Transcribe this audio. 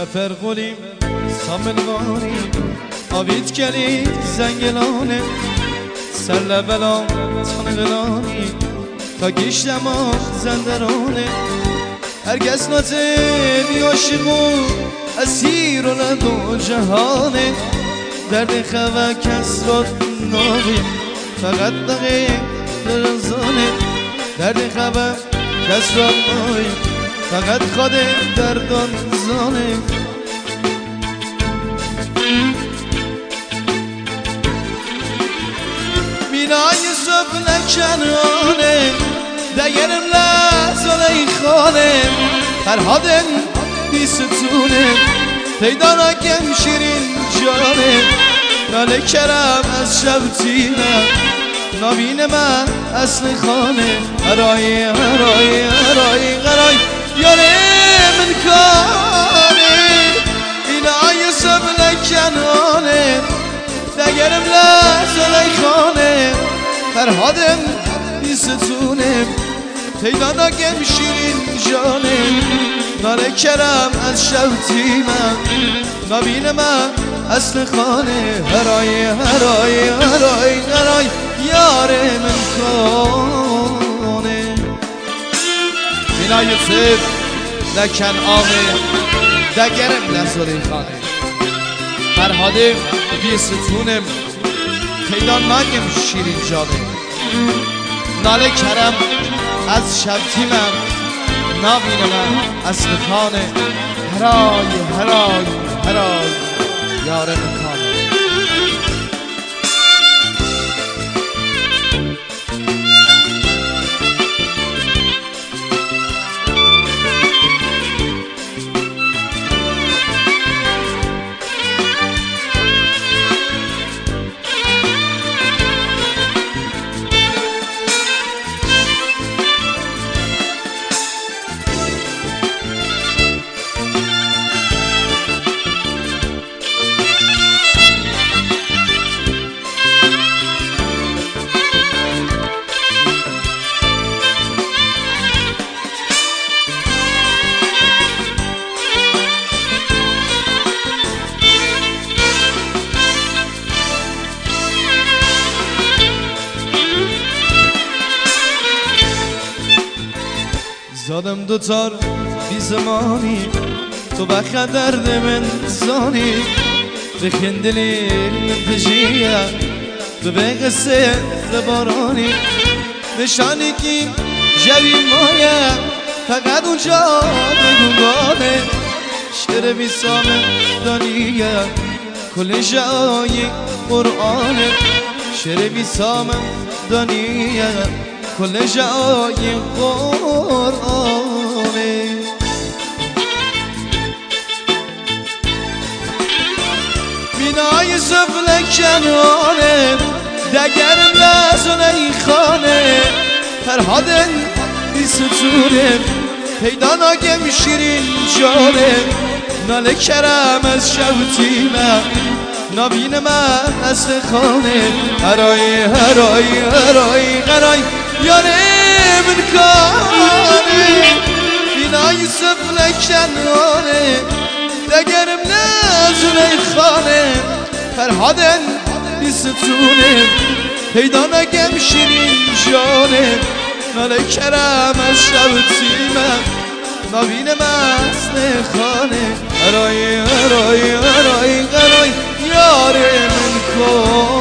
سفر قولیم سامنوانی آوید کلی زنگلانه سر لبلام تنقلانی تا گیشتم زندرانه هرگز ناتنی عاشقو اسیر و ندو جهانه درد خواه کس را ناوی فقط دقیق رمزانه درد خواه کس را ناوی فقط خود دردان زانه مینای صبح نکنانه دگرم لحظانه خانه فرهادن بیستونه پیدا نکم شیرین جانه ناله کرم از شب تینم نابین من اصل خانه هرای هرای هرای هرای یاره من کانه اینای سب لکنانه دگرم لحظه خانه فرهادم بیستونه پیدا نگم شیرین جانه ناله کرم از شوتی من نبین من اصل خانه هرای هرای هرای هرای یار من کانه اینا یوسف لکن آمه دگرم لحظه خانه فرهادم بیستونم پیدا نگم شیرین جانه ناله کرم از شبتیمم نابین من اصل خانه هرای هرای هرای یار مکانه زادم دوتار بی زمانی تو بخت درد من زانی بخندلی من پجیه تو به قصه بارانی نشانی که جوی مایه فقط اونجا بگوگانه شعر بی سامه دانیه کل جای قرآنه شعر بی سامه دانیه کل جای قرآنه مینای سفل کنانه دگرم لحظانه خانه فرهادن بیستونه پیدا نگم شیرین جانه ناله کرم از شوتیمم نابین من اصل خانه هرای هرای هرای هرای یاره من کانه بینای سفل کنانه دگرم نزونه خانه فرهادن بیستونه پیدا نگم شیرین جانه ناله کرم از شوتیمم نابین من اصل خانه هرای هرای هرای هرای یار من کن